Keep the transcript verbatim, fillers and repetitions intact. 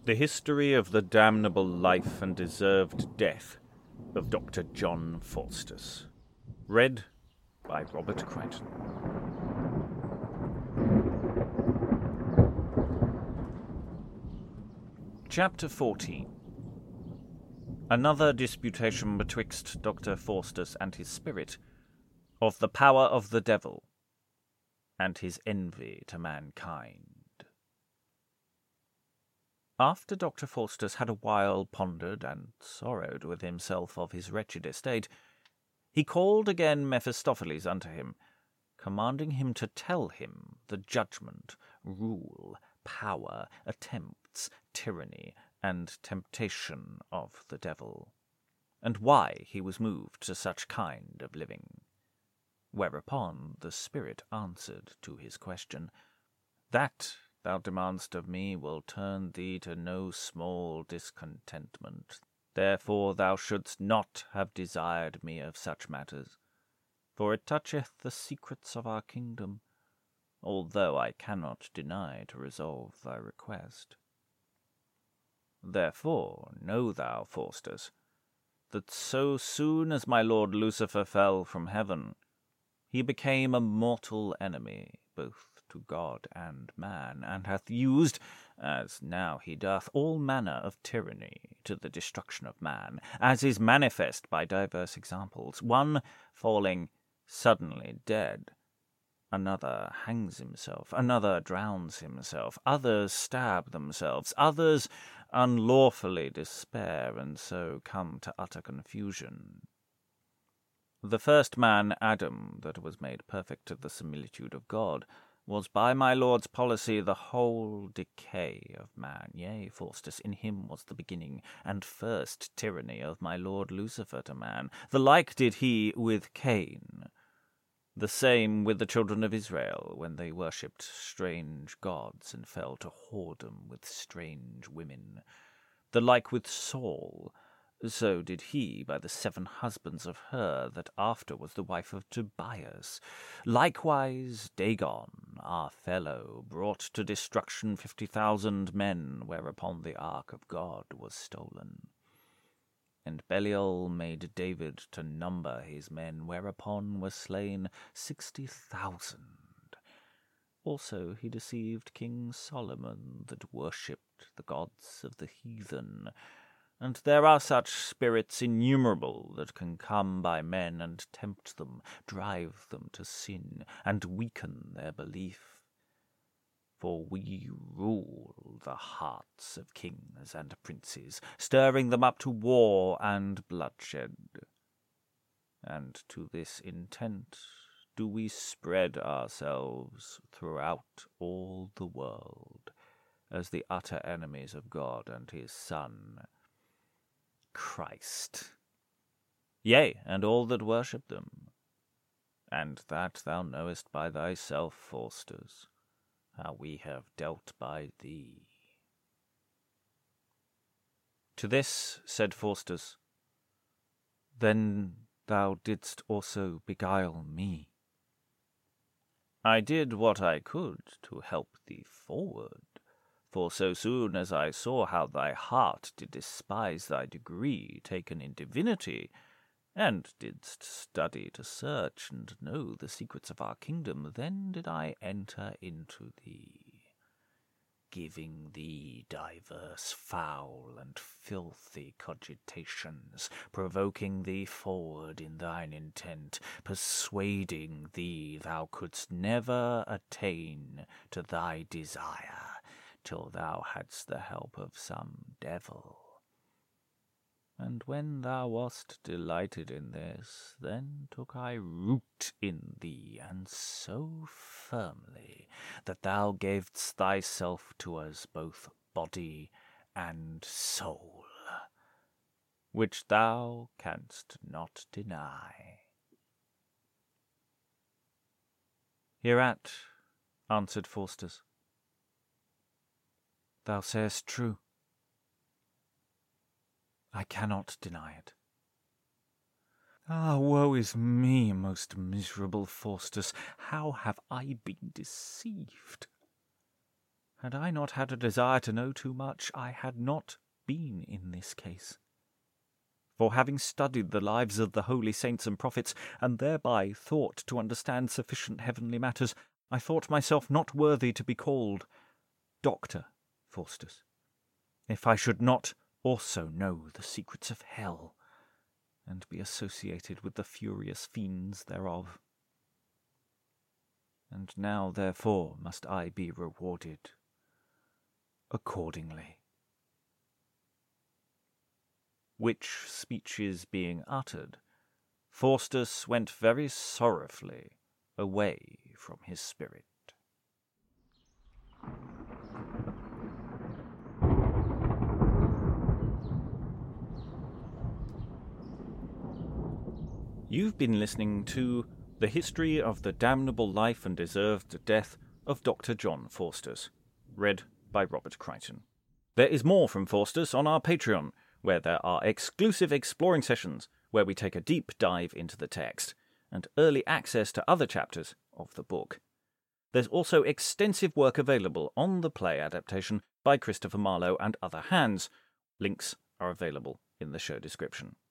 The History of the Damnable Life and Deserved Death of Doctor John Faustus. Read by Robert Crichton. Chapter fourteen. Another disputation betwixt Doctor Faustus and his spirit, of the power of the devil, and his envy to mankind. After Doctor Faustus had a while pondered and sorrowed with himself of his wretched estate, he called again Mephistopheles unto him, commanding him to tell him the judgment, rule, power, attempts, tyranny, and temptation of the devil, and why he was moved to such kind of living. Whereupon the spirit answered to his question, That thou demandest of me will turn thee to no small discontentment. Therefore thou shouldst not have desired me of such matters, for it toucheth the secrets of our kingdom, although I cannot deny to resolve thy request. Therefore know thou, Faustus, that so soon as my lord Lucifer fell from heaven, he became a mortal enemy both to God and man, and hath used, as now he doth, all manner of tyranny to the destruction of man, as is manifest by divers examples, one falling suddenly dead, another hangs himself, another drowns himself, others stab themselves, others unlawfully despair, and so come to utter confusion. The first man, Adam, that was made perfect to the similitude of God, was by my lord's policy the whole decay of man. Yea, Faustus, in him was the beginning and first tyranny of my lord Lucifer to man. The like did he with Cain. The same with the children of Israel, when they worshipped strange gods and fell to whoredom with strange women. The like with Saul. So did he by the seven husbands of her that after was the wife of Tobias. Likewise Dagon, our fellow, brought to destruction fifty thousand men, whereupon the ark of God was stolen. And Belial made David to number his men, whereupon were slain sixty thousand. Also he deceived King Solomon, that worshipped the gods of the heathen. And there are such spirits innumerable that can come by men and tempt them, drive them to sin, and weaken their belief. For we rule the hearts of kings and princes, stirring them up to war and bloodshed. And to this intent do we spread ourselves throughout all the world, as the utter enemies of God and his Son, Christ, yea, and all that worship them, and that thou knowest by thyself, Faustus, how we have dealt by thee. To this said Faustus, Then thou didst also beguile me. I did what I could to help thee forward. For so soon as I saw how thy heart did despise thy degree taken in divinity, and didst study to search and know the secrets of our kingdom, then did I enter into thee, giving thee divers foul and filthy cogitations, provoking thee forward in thine intent, persuading thee thou couldst never attain to thy desire, till thou hadst the help of some devil. And when thou wast delighted in this, then took I root in thee, and so firmly, that thou gavest thyself to us both body and soul, which thou canst not deny. Hereat answered Faustus, Thou sayest true. I cannot deny it. Ah, woe is me, most miserable Faustus! How have I been deceived? Had I not had a desire to know too much, I had not been in this case. For having studied the lives of the holy saints and prophets, and thereby thought to understand sufficient heavenly matters, I thought myself not worthy to be called Doctor Faustus, if I should not also know the secrets of hell, and be associated with the furious fiends thereof. And now, therefore, must I be rewarded accordingly. Which speeches being uttered, Faustus went very sorrowfully away from his spirit. You've been listening to The History of the Damnable Life and Deserved Death of Doctor John Faustus, read by Robert Crichton. There is more from Faustus on our Patreon, where there are exclusive exploring sessions where we take a deep dive into the text, and early access to other chapters of the book. There's also extensive work available on the play adaptation by Christopher Marlowe and other hands. Links are available in the show description.